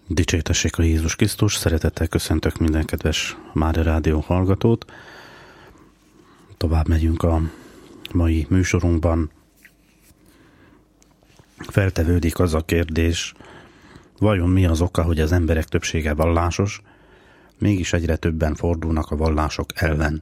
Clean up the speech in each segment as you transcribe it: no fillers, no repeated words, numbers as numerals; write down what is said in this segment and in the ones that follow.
Dicsértessék a Jézus Krisztus, szeretettel köszöntök minden kedves Mária Rádió hallgatót. Tovább megyünk a mai műsorunkban. Feltevődik az a kérdés, vajon mi az oka, hogy az emberek többsége vallásos, mégis egyre többen fordulnak a vallások ellen.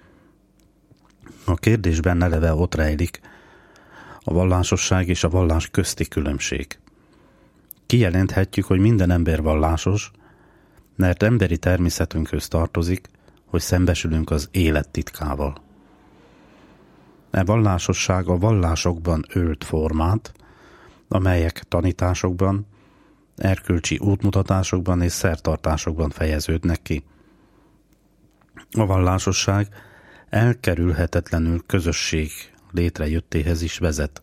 A kérdésben eleve ott rejlik a vallásosság és a vallás közti különbség. Kijelenthetjük, hogy minden ember vallásos, mert emberi természetünkhöz tartozik, hogy szembesülünk az élet titkával. E vallásosság a vallásokban ölt formát, amelyek tanításokban, erkölcsi útmutatásokban és szertartásokban fejeződnek ki. A vallásosság elkerülhetetlenül közösség létrejöttéhez is vezet.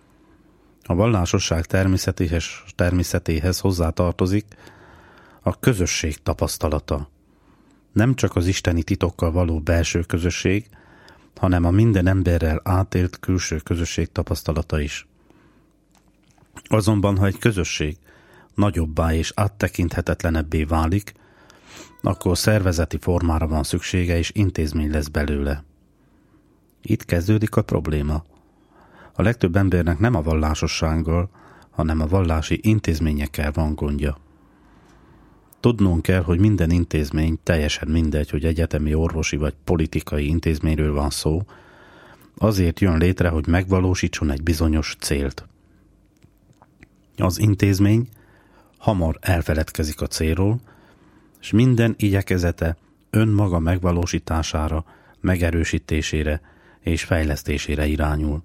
A vallásosság természetéhez hozzátartozik a közösség tapasztalata. Nem csak az isteni titokkal való belső közösség, hanem a minden emberrel átélt külső közösség tapasztalata is. Azonban, ha egy közösség nagyobbá és áttekinthetetlenebbé válik, akkor szervezeti formára van szüksége, és intézmény lesz belőle. Itt kezdődik a probléma. A legtöbb embernek nem a vallásossággal, hanem a vallási intézményekkel van gondja. Tudnunk kell, hogy minden intézmény, teljesen mindegy, hogy egyetemi, orvosi vagy politikai intézményről van szó, azért jön létre, hogy megvalósítson egy bizonyos célt. Az intézmény hamar elfeledkezik a célról, és minden igyekezete önmaga megvalósítására, megerősítésére és fejlesztésére irányul.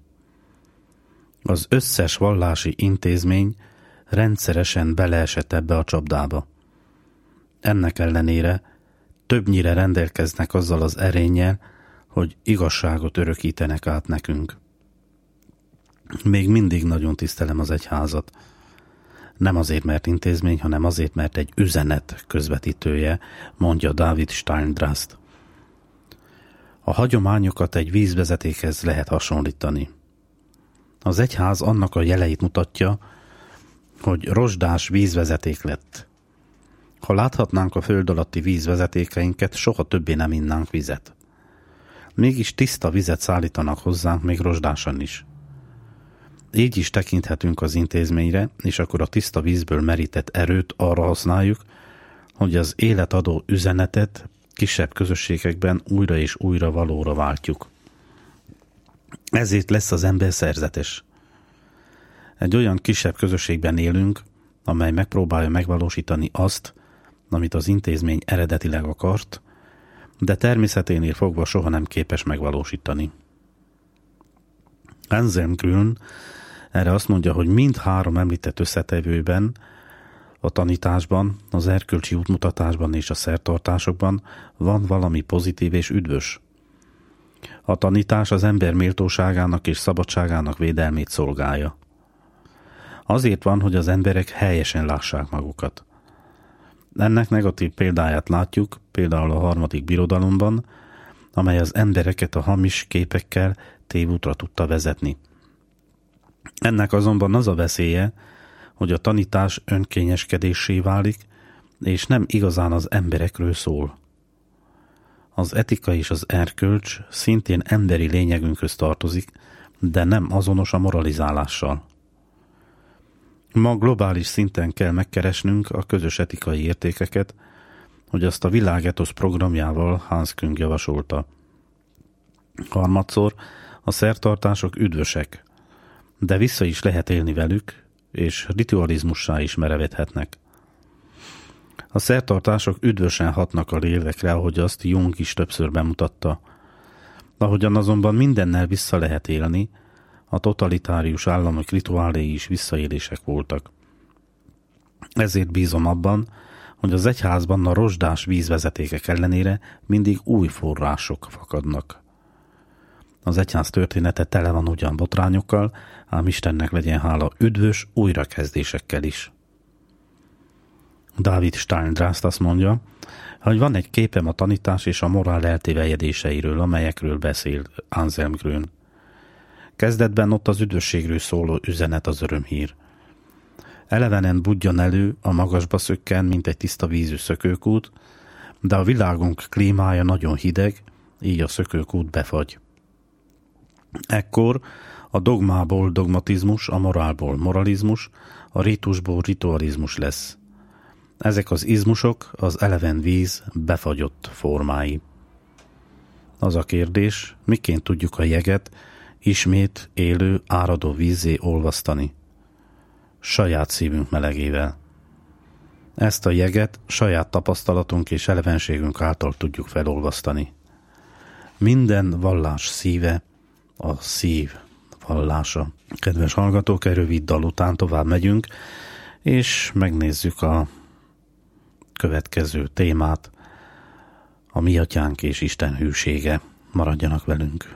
Az összes vallási intézmény rendszeresen beleesett ebbe a csapdába. Ennek ellenére többnyire rendelkeznek azzal az erénnyel, hogy igazságot örökítenek át nekünk. Még mindig nagyon tisztelem az egyházat. Nem azért, mert intézmény, hanem azért, mert egy üzenet közvetítője, mondja David Steindrast. A hagyományokat egy vízvezetékhez lehet hasonlítani. Az egyház annak a jeleit mutatja, hogy rozsdás vízvezeték lett. Ha láthatnánk a föld alatti vízvezetékeinket, soha többé nem innánk vizet. Mégis tiszta vizet szállítanak hozzánk, még rozsdásan is. Így is tekinthetünk az intézményre, és akkor a tiszta vízből merített erőt arra használjuk, hogy az életadó üzenetet kisebb közösségekben újra és újra valóra váltjuk. Ezért lesz az ember szerzetes. Egy olyan kisebb közösségben élünk, amely megpróbálja megvalósítani azt, amit az intézmény eredetileg akart, de természeténél fogva soha nem képes megvalósítani. Anselm Grün erre azt mondja, hogy mindhárom említett összetevőben, a tanításban, az erkölcsi útmutatásban és a szertartásokban van valami pozitív és üdvös. A tanítás az ember méltóságának és szabadságának védelmét szolgálja. Azért van, hogy az emberek helyesen lássák magukat. Ennek negatív példáját látjuk például a harmadik birodalomban, amely az embereket a hamis képekkel tévútra tudta vezetni. Ennek azonban az a veszélye, hogy a tanítás önkényeskedéssé válik, és nem igazán az emberekről szól. Az etika és az erkölcs szintén emberi lényegünkhöz tartozik, de nem azonos a moralizálással. Ma globális szinten kell megkeresnünk a közös etikai értékeket, hogy azt a világetosz programjával Hans Küng javasolta. Harmadszor, a szertartások üdvösek, de vissza is lehet élni velük, és ritualizmussá is merevedhetnek. A szertartások üdvösen hatnak a lélekre, ahogy azt Jung is többször bemutatta. Ahogyan azonban mindennel vissza lehet élni, a totalitárius államok rituáléi is visszaélések voltak. Ezért bízom abban, hogy az egyházban a rozsdás vízvezetékek ellenére mindig új források fakadnak. Az egyház története tele van ugyan botrányokkal, ám Istennek legyen hála üdvös újrakezdésekkel is. David Steindrast azt mondja, hogy van egy képem a tanítás és a morál eltévejedéseiről, amelyekről beszél Anselm Grün. Kezdetben ott az üdvösségről szóló üzenet az örömhír. Elevenen budjan elő, a magasba szökken, mint egy tiszta vízű szökőkút, de a világunk klímája nagyon hideg, így a szökőkút befagy. Ekkor a dogmából dogmatizmus, a morálból moralizmus, a ritusból ritualizmus lesz. Ezek az izmusok az eleven víz befagyott formái. Az a kérdés, miként tudjuk a jeget ismét élő, áradó vízzé olvasztani? Saját szívünk melegével. Ezt a jeget saját tapasztalatunk és elevenségünk által tudjuk felolvasztani. Minden vallás szíve a szív vallása. Kedves hallgatók, egy rövid dal után tovább megyünk, és megnézzük a következő témát, a mi atyánk és Isten hűsége. Maradjanak velünk!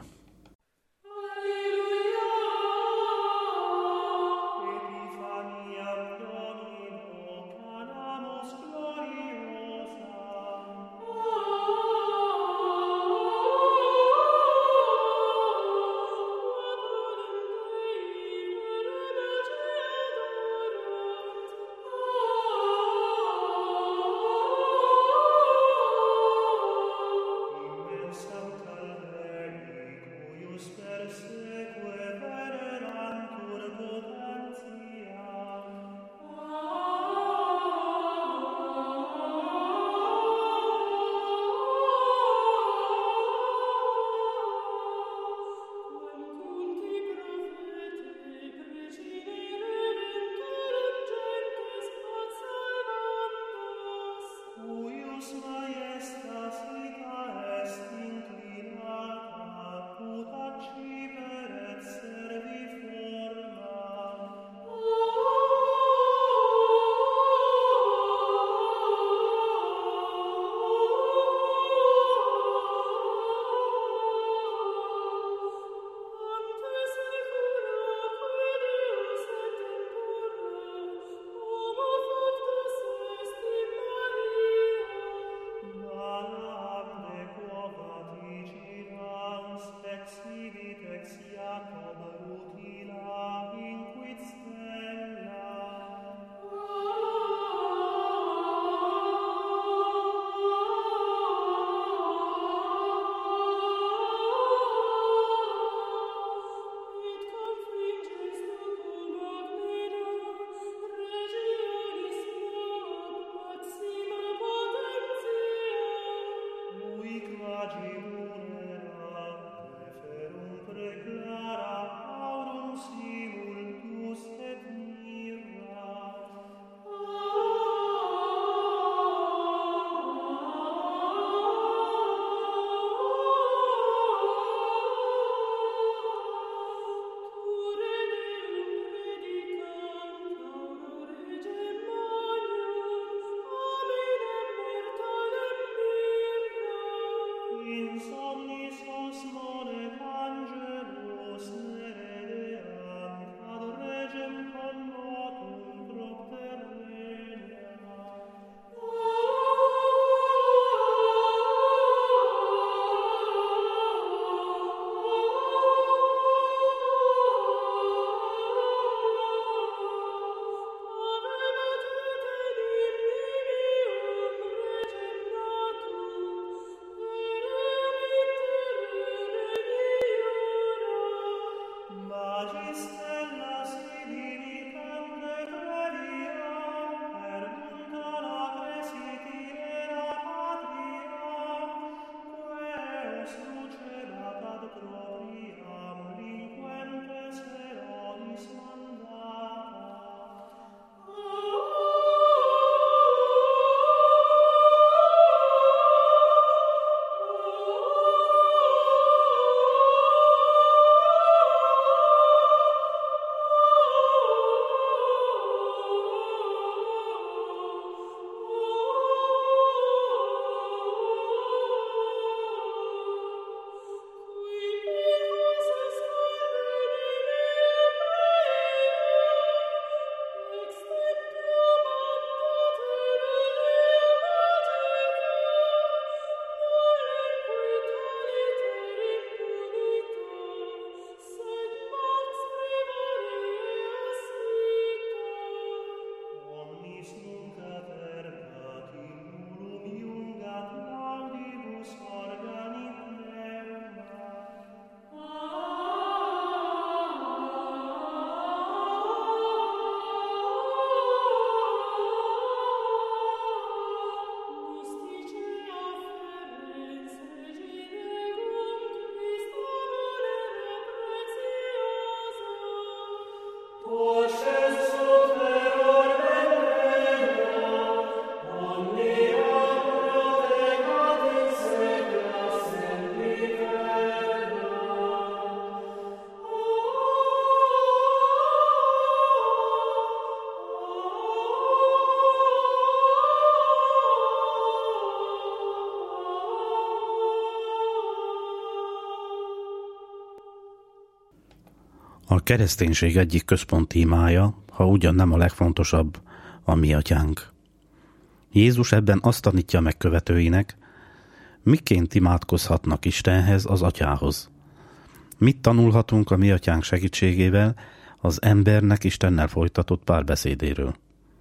kereszténység egyik központi imája, ha ugyan nem a legfontosabb, a mi atyánk. Jézus ebben azt tanítja meg követőinek, miként imádkozhatnak Istenhez, az atyához. Mit tanulhatunk a mi atyánk segítségével az embernek Istennel folytatott párbeszédéről?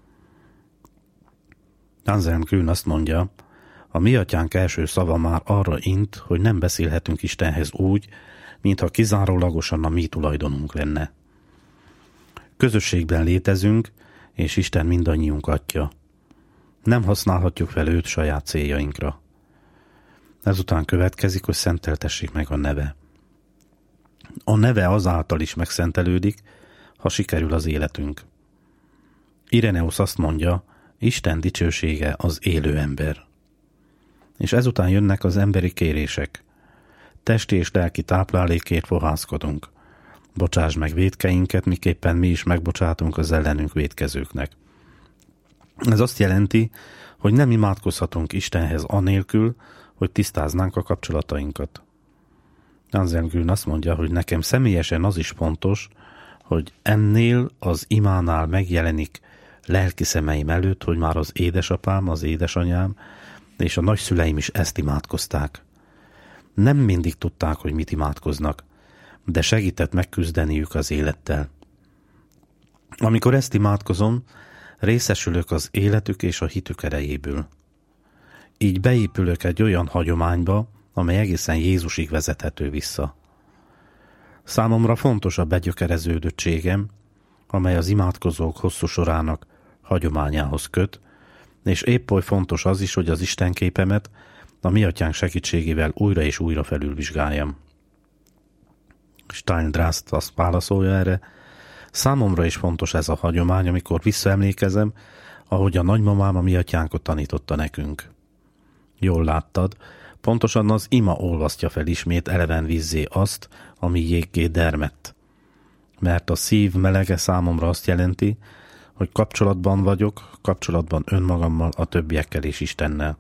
Anselm Grün azt mondja, a mi atyánk első szava már arra int, hogy nem beszélhetünk Istenhez úgy, mintha kizárólagosan a mi tulajdonunk lenne. Közösségben létezünk, és Isten mindannyiunk atya. Nem használhatjuk fel őt saját céljainkra. Ezután következik, hogy szenteltessék meg a neve. A neve azáltal is megszentelődik, ha sikerül az életünk. Ireneusz azt mondja, Isten dicsősége az élő ember. És ezután jönnek az emberi kérések. Testi és lelki táplálékért fohászkodunk. Bocsáss meg vétkeinket, miképpen mi is megbocsátunk az ellenünk vétkezőknek. Ez azt jelenti, hogy nem imádkozhatunk Istenhez anélkül, hogy tisztáznánk a kapcsolatainkat. Anselm Grün azt mondja, hogy nekem személyesen az is fontos, hogy ennél az imánál megjelenik lelki szemeim előtt, hogy már az édesapám, az édesanyám és a nagyszüleim is ezt imádkozták. Nem mindig tudták, hogy mit imádkoznak, de segített megküzdeniük az élettel. Amikor ezt imádkozom, részesülök az életük és a hitük erejéből. Így beépülök egy olyan hagyományba, amely egészen Jézusig vezethető vissza. Számomra fontos a begyökereződöttségem, amely az imádkozók hosszú sorának hagyományához köt, és épp oly fontos az is, hogy az istenképemet a mi atyánk segítségével újra és újra felülvizsgáljam. Steindrast azt válaszolja erre, számomra is fontos ez a hagyomány, amikor visszaemlékezem, ahogy a nagymamám a mi atyánkot tanította nekünk. Jól láttad, pontosan az ima olvasztja fel ismét eleven vízzé azt, ami jéggé dermedt. Mert a szív melege számomra azt jelenti, hogy kapcsolatban vagyok, kapcsolatban önmagammal, a többiekkel és Istennel.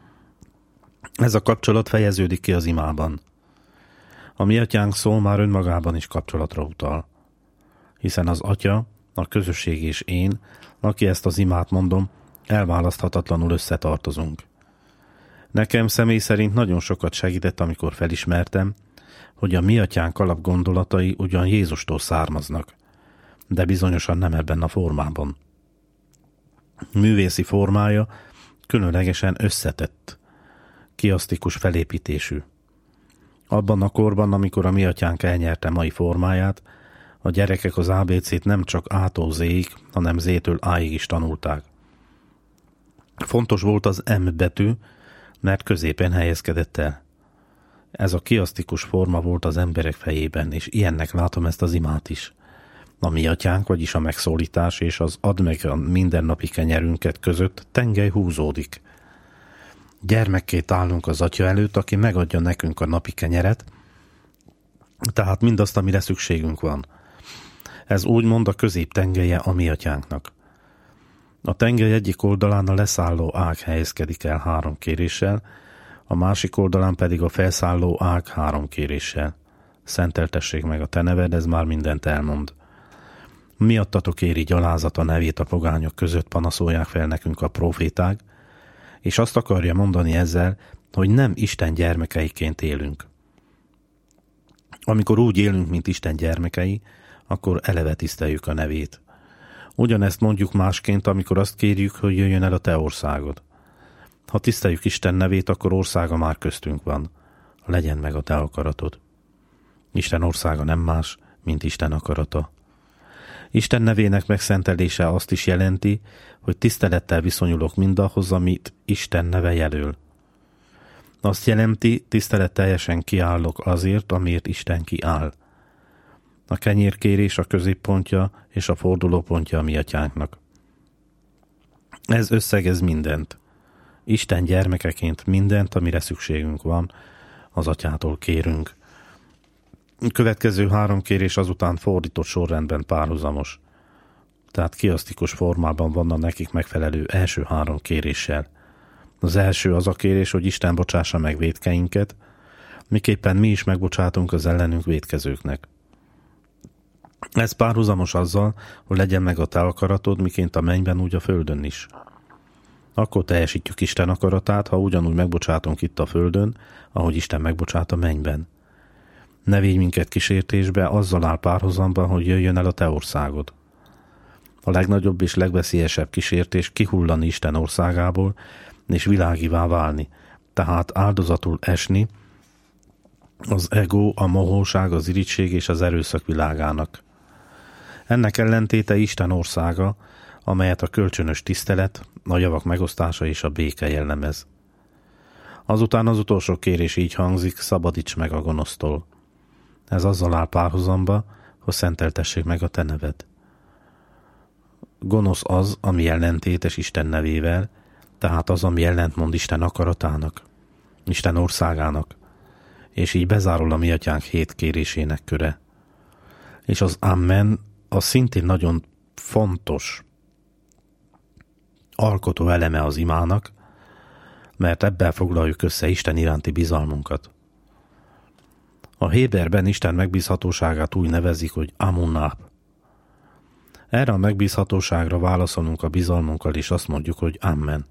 Ez a kapcsolat fejeződik ki az imában. A mi atyánk szó már önmagában is kapcsolatra utal. Hiszen az atya, a közösség és én, aki ezt az imát mondom, elválaszthatatlanul összetartozunk. Nekem személy szerint nagyon sokat segített, amikor felismertem, hogy a mi atyánk alapgondolatai ugyan Jézustól származnak, de bizonyosan nem ebben a formában. Művészi formája különlegesen összetett, kiasztikus felépítésű. Abban a korban, amikor a mi atyánk elnyerte mai formáját, a gyerekek az ABC-t nem csak A-tól Z-ig, hanem Z-től A-ig is tanulták. Fontos volt az M betű, mert középen helyezkedett el. Ez a kiasztikus forma volt az emberek fejében, és ilyennek látom ezt az imát is. A mi atyánk, vagyis a megszólítás és az add meg a mindennapi kenyerünket között tengely húzódik. Gyermekként állunk az atya előtt, aki megadja nekünk a napi kenyeret, tehát mindazt, amire szükségünk van. Ez úgymond a középtengelye a mi atyánknak. A tengely egyik oldalán a leszálló ág helyezkedik el 3 kéréssel, a másik oldalán pedig a felszálló ág 3 kéréssel. Szenteltessék meg a te neved, ez már mindent elmond. Miattatok éri gyalázat a nevét a pogányok között, panaszolják fel nekünk a proféták, és azt akarja mondani ezzel, hogy nem Isten gyermekeiként élünk. Amikor úgy élünk, mint Isten gyermekei, akkor eleve tiszteljük a nevét. Ugyanezt mondjuk másként, amikor azt kérjük, hogy jöjjön el a te országod. Ha tiszteljük Isten nevét, akkor országa már köztünk van. Legyen meg a te akaratod. Isten országa nem más, mint Isten akarata. Isten nevének megszentelése azt is jelenti, hogy tisztelettel viszonyulok mindahhoz, amit Isten neve jelöl. Azt jelenti, tiszteletteljesen kiállok azért, amiért Isten kiáll. A kenyérkérés a középpontja és a fordulópontja a mi atyánknak. Ez összegez mindent. Isten gyermekeként mindent, amire szükségünk van, az atyától kérünk. Következő 3 kérés azután fordított sorrendben párhuzamos. Tehát kiasztikus formában vannak nekik megfelelő első 3 kéréssel. Az első az a kérés, hogy Isten bocsássa meg vétkeinket, miképpen mi is megbocsátunk az ellenünk vétkezőknek. Ez párhuzamos azzal, hogy legyen meg a te akaratod, miként a mennyben, úgy a földön is. Akkor teljesítjük Isten akaratát, ha ugyanúgy megbocsátunk itt a földön, ahogy Isten megbocsát a mennyben. Ne vigy minket kísértésbe, azzal áll párhuzamban, hogy jöjjön el a te országod. A legnagyobb és legveszélyesebb kísértés kihullani Isten országából, és világivá válni, tehát áldozatul esni az ego, a mohóság, az irigység és az erőszak világának. Ennek ellentéte Isten országa, amelyet a kölcsönös tisztelet, a javak megosztása és a béke jellemez. Azután az utolsó kérés így hangzik: szabadíts meg a gonosztól. Ez azzal áll párhuzamba, hogy szenteltessék meg a te neved. Gonosz az, ami ellentétes Isten nevével, tehát az, ami ellentmond Isten akaratának, Isten országának, és így bezárul a mi atyánk 7 kérésének köre. És az Amen az szintén nagyon fontos alkotó eleme az imának, mert ebben foglaljuk össze Isten iránti bizalmunkat. A héberben Isten megbízhatóságát úgy nevezik, hogy Amunah. Erre a megbízhatóságra válaszolunk a bizalmunkkal, és azt mondjuk, hogy Amen.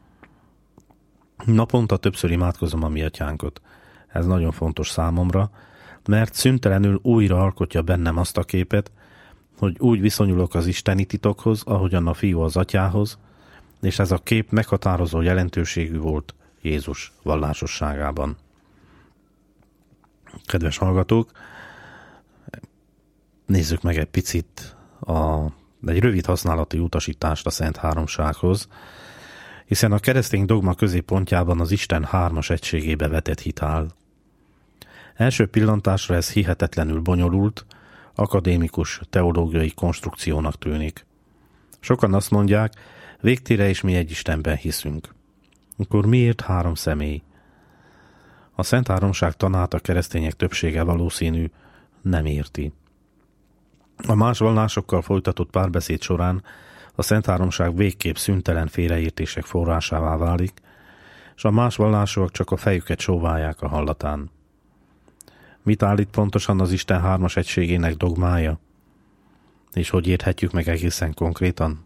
Naponta többször imádkozom a mi atyánkot. Ez nagyon fontos számomra, mert szüntelenül újra alkotja bennem azt a képet, hogy úgy viszonyulok az isteni titokhoz, ahogyan a fiú az atyához, és ez a kép meghatározó jelentőségű volt Jézus vallásosságában. Kedves hallgatók, nézzük meg egy picit egy rövid használati utasítást a Szent Háromsághoz, hiszen a keresztény dogma középpontjában az Isten hármas egységébe vetett hit áll. Első pillantásra ez hihetetlenül bonyolult, akadémikus teológiai konstrukciónak tűnik. Sokan azt mondják, végtére is mi egy Istenben hiszünk. Akkor miért 3 személy? A Szent Háromság tanát a keresztények többsége valószínű nem érti. A más vallásokkal folytatott párbeszéd során a Szent Háromság végképp szüntelen félreértések forrásává válik, és a más vallások csak a fejüket sóválják a hallatán. Mit állít pontosan az Isten hármas egységének dogmája? És hogy érthetjük meg egészen konkrétan?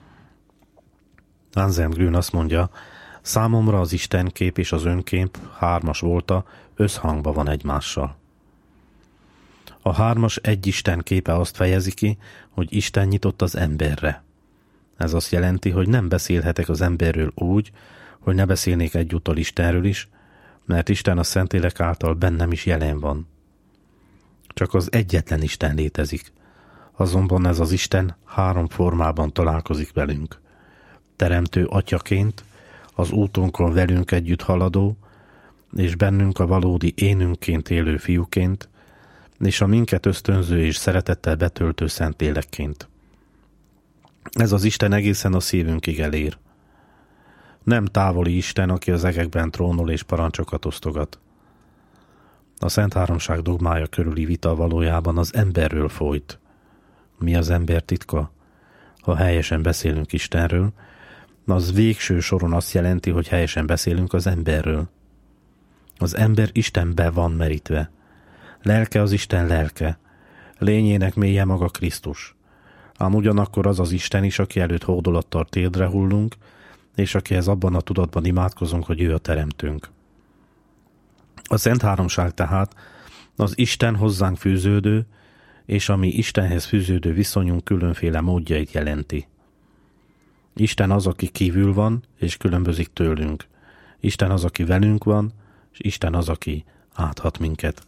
Anselm Grün azt mondja, számomra az Istenkép és az önkép hármas volta, összhangban van egymással. A hármas egy Isten képe azt fejezi ki, hogy Isten nyitott az emberre. Ez azt jelenti, hogy nem beszélhetek az emberről úgy, hogy ne beszélnék egyúttal Istenről is, mert Isten a Szentlélek által bennem is jelen van. Csak az egyetlen Isten létezik. Azonban ez az Isten 3 formában találkozik velünk. Teremtő atyaként, az útunkon velünk együtt haladó, és bennünk a valódi énünként élő fiúként, és a minket ösztönző és szeretettel betöltő Szentlélekként. Ez az Isten egészen a szívünkig elér. Nem távoli Isten, aki az egekben trónol és parancsokat osztogat. A Szent Háromság dogmája körüli vita valójában az emberről folyt. Mi az ember titka? Ha helyesen beszélünk Istenről, az végső soron azt jelenti, hogy helyesen beszélünk az emberről. Az ember Istenbe van merítve. Lelke az Isten lelke. Lényének mélye maga Krisztus. Ám ugyanakkor az az Isten is, aki előtt hódolattal térdre hullunk, és akihez abban a tudatban imádkozunk, hogy ő a teremtőnk. A Szent Háromság tehát az Isten hozzánk fűződő, és ami Istenhez fűződő viszonyunk különféle módjait jelenti. Isten az, aki kívül van, és különbözik tőlünk. Isten az, aki velünk van, és Isten az, aki áthat minket.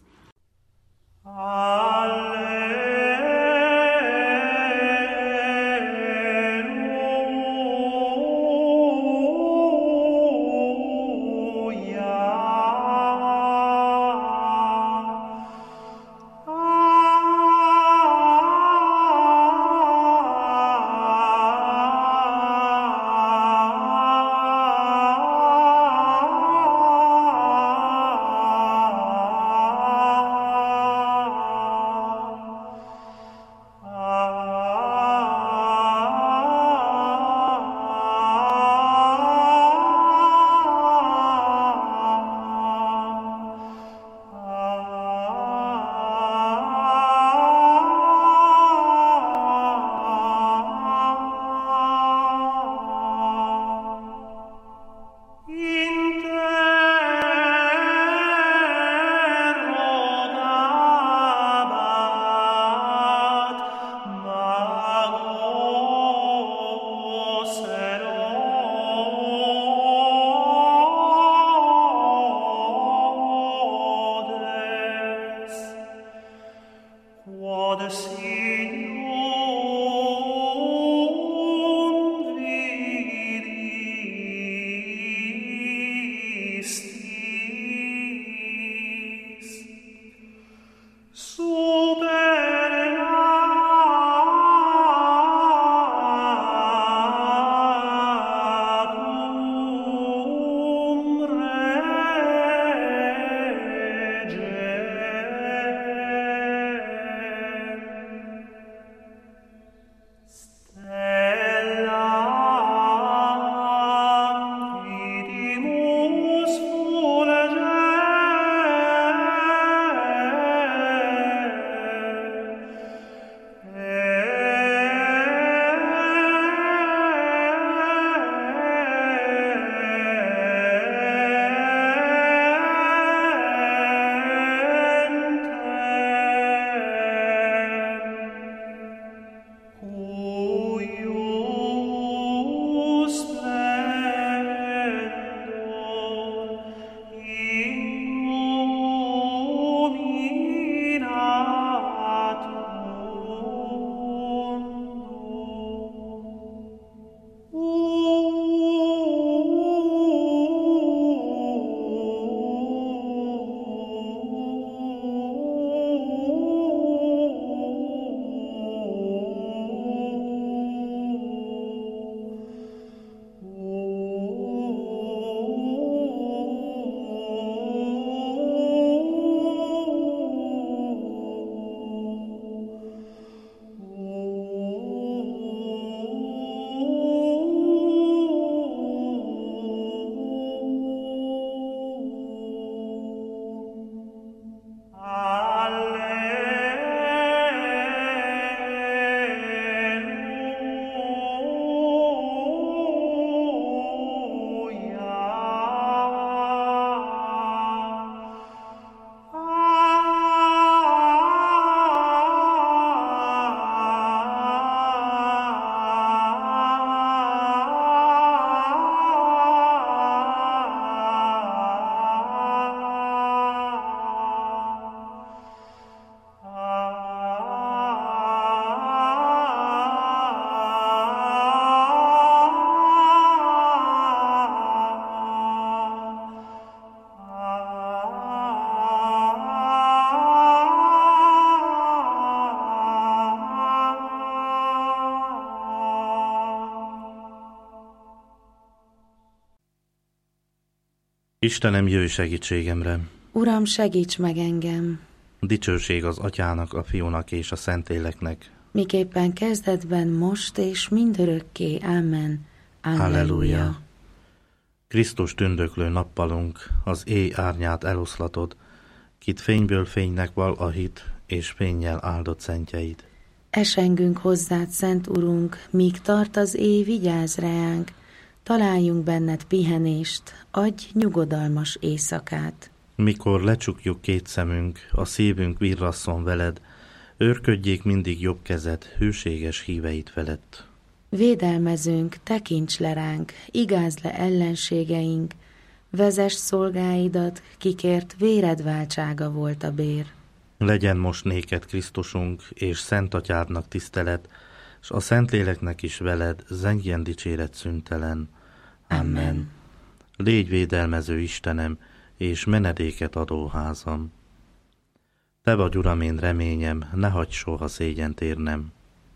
Istenem, jöjj segítségemre! Uram, segíts meg engem! Dicsőség az Atyának, a Fiúnak és a Szentléleknek. Miképpen kezdetben, most és mindörökké. Amen. Halleluja! Krisztus tündöklő nappalunk, az éj árnyát eloszlatod, kit fényből fénynek val a hit, és fénnyel áldott szentjeid. Esengünk hozzád, Szent Urunk, míg tart az éj, vigyázz reánk, találjunk benned pihenést, adj nyugodalmas éjszakát. Mikor lecsukjuk két szemünk, a szívünk virrasszon veled, őrködjék mindig jobb kezed, hűséges híveid felett. Védelmezőnk, tekints le ránk, igázd le ellenségeink, vezess szolgáidat, kikért véred váltsága volt a bér. Legyen most néked Krisztusunk, és Szent Atyádnak tisztelet, s a Szentléleknek is veled zengjen dicséret szüntelen. Amen. Légy védelmező Istenem, és menedéket adó házam. Te vagy, Uram, én reményem, ne hagyj soha szégyent érnem.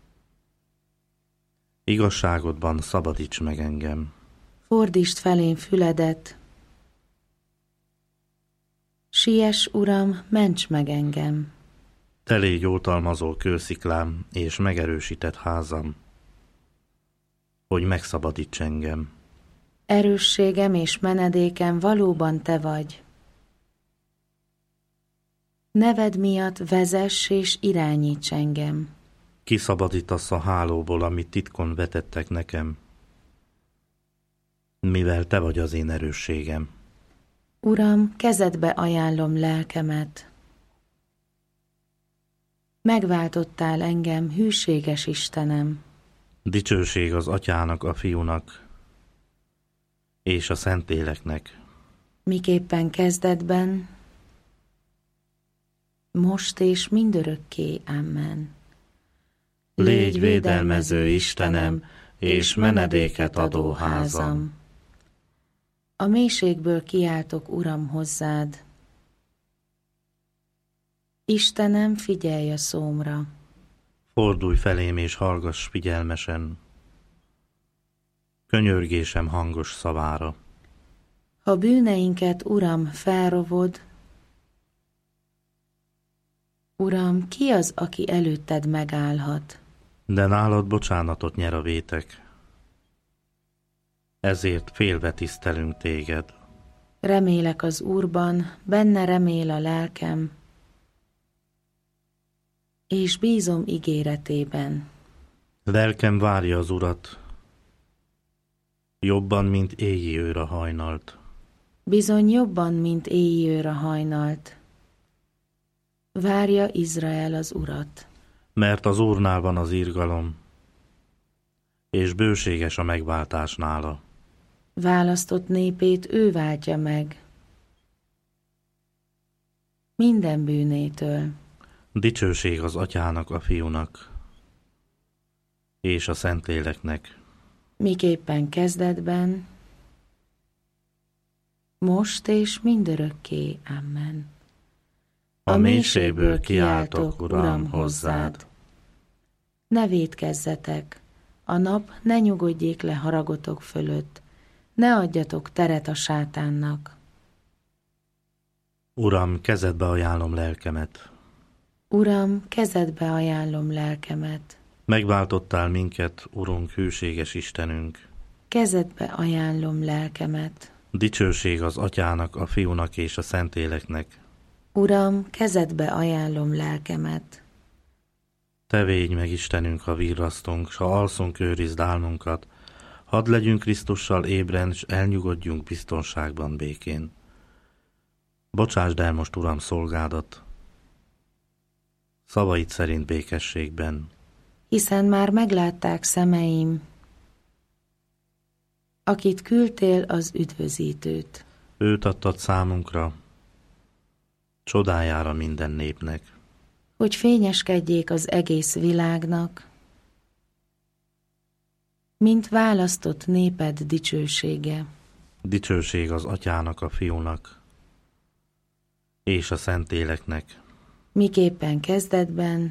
Igazságodban szabadíts meg engem. Fordítsd felém füledet, siess, Uram, ments meg engem. Te légy oltalmazó kősziklám, és megerősített házam, hogy megszabadíts engem. Erősségem és menedékem valóban te vagy. Neved miatt vezess és irányíts engem. Kiszabadítasz a hálóból, amit titkon vetettek nekem, mivel te vagy az én erősségem. Uram, kezedbe ajánlom lelkemet. Megváltottál engem, hűséges Istenem. Dicsőség az Atyának, a Fiúnak és a Szentléleknek. Miképpen kezdetben, most és mindörökké. Amen. Légy védelmező Istenem, és menedéket adó házam. A mélységből kiáltok, Uram, hozzád. Istenem, figyelj a szómra. Fordulj felém és hallgass figyelmesen, könyörgésem hangos szavára. Ha bűneinket, Uram, felrovod, Uram, ki az, aki előtted megállhat? De nálad bocsánatot nyer a vétek, ezért félve tisztelünk téged. Remélek az Úrban, benne remél a lelkem, és bízom ígéretében. Lelkem várja az Urat, jobban, mint éjjé őr a hajnalt. Bizony jobban, mint éjjé őr a hajnalt. Várja Izrael az Urat. Mert az Úrnál van az irgalom, és bőséges a megváltás nála. Választott népét ő váltja meg minden bűnétől. Dicsőség az Atyának, a Fiúnak és a Szentléleknek. Miképpen kezdetben, most és mindörökké. Amen. A mélységből kiáltok, Uram, hozzád. Ne vétkezzetek, a nap ne nyugodjék le haragotok fölött, ne adjatok teret a sátánnak. Uram, kezedbe ajánlom lelkemet. Uram, kezedbe ajánlom lelkemet. Megváltottál minket, Urunk, hűséges Istenünk. Kezedbe ajánlom lelkemet. Dicsőség az Atyának, a Fiúnak és a Szentléleknek. Uram, kezedbe ajánlom lelkemet. Te védj meg, Istenünk, ha virrasztunk, s ha alszunk, őrizd álmunkat. Hadd legyünk Krisztussal ébren, s elnyugodjunk biztonságban, békén. Bocsásd el most, Uram, szolgádat, szavaid szerint békességben. Hiszen már meglátták szemeim, akit küldtél, az üdvözítőt. Őt adtad számunkra, csodájára minden népnek. Hogy fényeskedjék az egész világnak, mint választott néped dicsősége. Dicsőség az Atyának, a Fiúnak és a Szentléleknek. Miképpen kezdetben,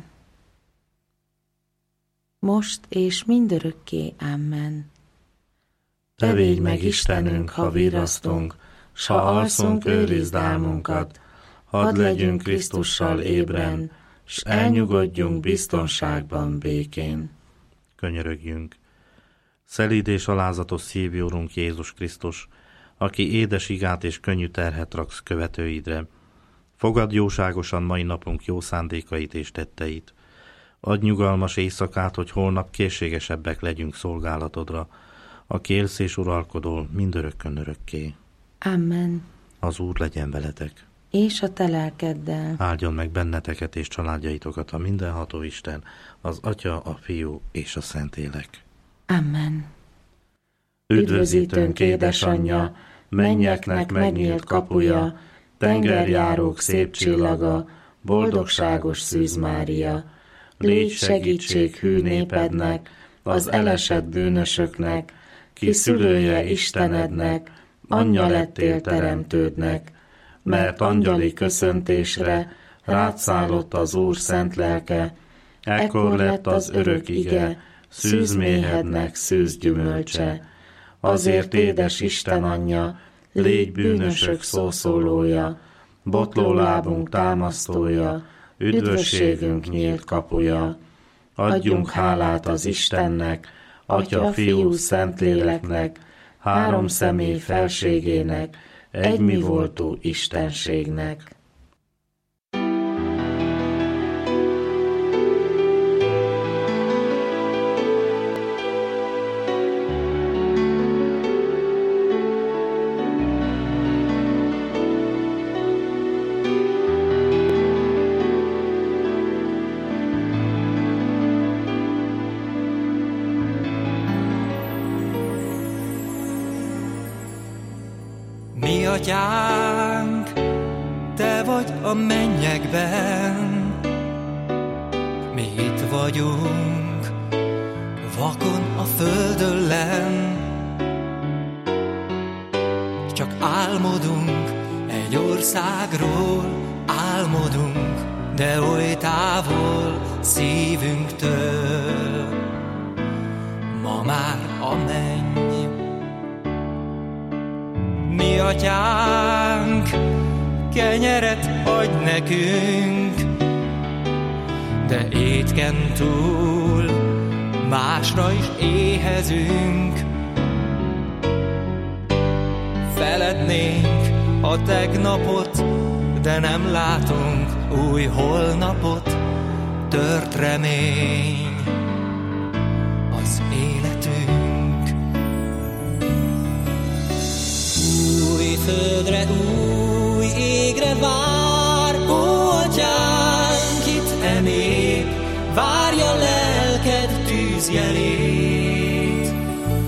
most és mindörökké. Amen. Te védj meg, Istenünk, ha virrasztunk, s ha alszunk, őrizd álmunkat. Hadd legyünk Krisztussal ébren, s elnyugodjunk biztonságban, békén. Könyörögjünk. Szelíd és alázatos szívű Urunk Jézus Krisztus, aki édes igát és könnyű terhet raksz követőidre. Fogadd jóságosan mai napunk jó szándékait és tetteit. Adj nyugalmas éjszakát, hogy holnap készségesebbek legyünk szolgálatodra, aki élsz és uralkodol mindörökkön örökké. Amen. Az Úr legyen veletek. És a te lelkeddel. Áldjon meg benneteket és családjaitokat a mindenható Isten, az Atya, a Fiú és a Szentlélek. Amen. Üdvözítőnk édesanyja, mennyeknek megnyílt kapuja, tengerjárók szép csillaga, boldogságos Szűz Mária. Légy segítség hű népednek, az elesett bűnösöknek, ki szülője Istenednek, anyja lettél teremtődnek, mert angyali köszöntésre rád szállott az Úr szent lelke, ekkor lett az örök ige, szűz méhednek szűz gyümölcse. Azért édes Isten anyja, légy bűnösök szószólója, botló lábunk támasztója, üdvösségünk nyílt kapuja. Adjunk hálát az Istennek, Atya, Fiú, Szentléleknek, három személy felségének, egymivoltú Istenségnek. Mi atyánk, te vagy a mennyekben, mi itt vagyunk, vakon a földön lenn. Csak álmodunk egy országról, álmodunk, de oly távol szívünktől. Ma már a menny. Mi atyánk, kenyeret adj nekünk, de étken túl másra is éhezünk. Felednénk a tegnapot, de nem látunk új holnapot. Tört remény az életünk. Új földre, új égre vár, ó atyánk, itt e nép, várja lelked tűzjelét.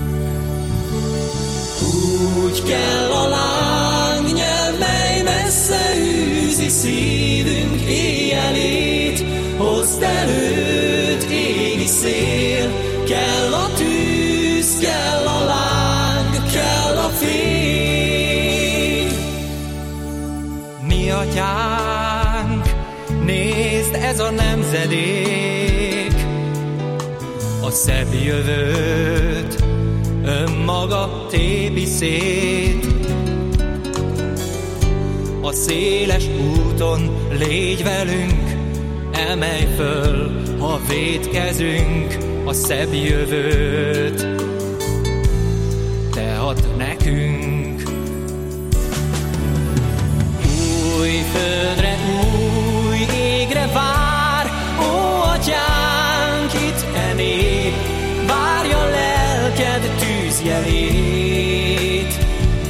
Úgy kell a lángnyel, mely messze űzi szívünk éjjelét. Hozd előtt égi szél, kell a tűz, kell a láng, kell a fény. Mi atyánk, nézd, ez a nemzedék a szebb jövőt önmaga tépi szét. A széles úton légy velünk, emelj föl, ha vétkezünk, a szebb jövőt te add nekünk. Új földre, új égre vár, ó atyánk, itt e nép, várja lelked tűzjelét.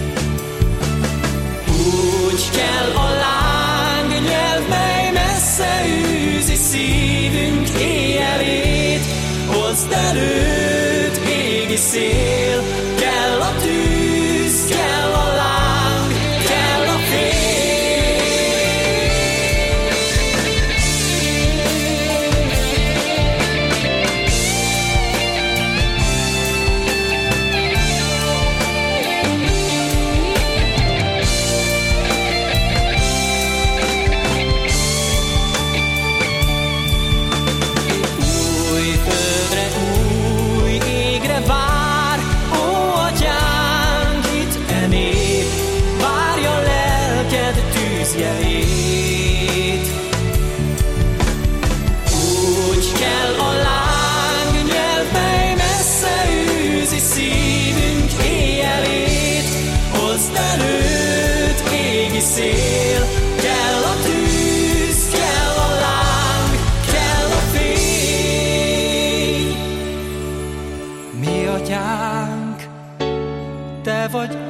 Úgy kell a lángnyelv, mely messze űzi szívünk éjjelét. Hozd előtt égi szél, kell a tűz,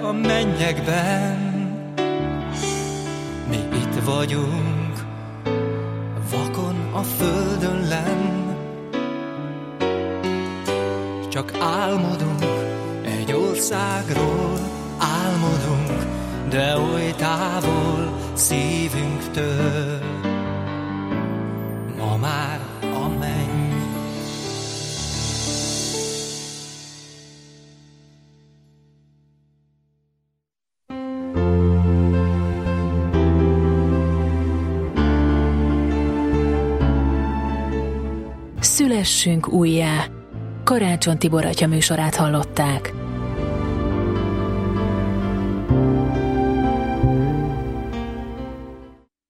a mennyekben. Mi itt vagyunk, vakon a földön lenn. Csak álmodunk egy országról, álmodunk, de oly távol szívünktől. Ma már a menny. Szülessünk újjá! Karácsony Tibor atya műsorát hallották.